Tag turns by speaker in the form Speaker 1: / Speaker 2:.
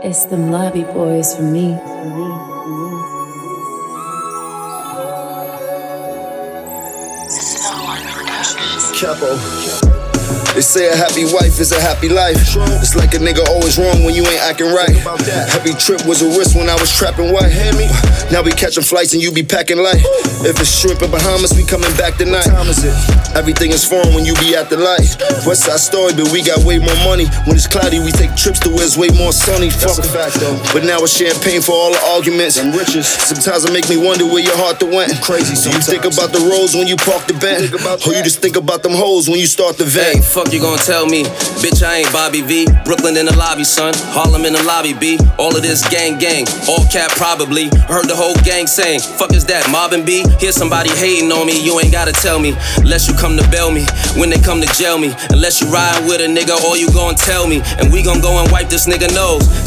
Speaker 1: It's them lobby boys for me.
Speaker 2: Capo. They say a happy wife is a happy life. It's like a nigga always wrong when you ain't acting right. Every trip was a risk when I was trapping white. Now we catching flights and you be packing light. If it's shrimp in Bahamas, we coming back tonight. Everything is foreign when you be at the light. West Side Story, but we got way more money. When it's cloudy, we take trips to where it's way more sunny. Fuck a fact though. But now it's champagne for all the arguments and riches. Sometimes it make me wonder where your heart went. Crazy. So you think about the roads when you park the Benz, or you just think about them hoes when you start the vent.
Speaker 3: Hey, fuck you gon' tell me, bitch, I ain't Bobby V. Brooklyn in the lobby, son, Harlem in the lobby, B. All of this gang, all cap probably. Heard the whole gang saying, fuck is that, mobbing B? Hear somebody hating on me, you ain't gotta tell me. Unless you come to bail me, when they come to jail me. Unless you ride with a nigga, all you gon' tell me. And we gon' go and wipe this nigga nose.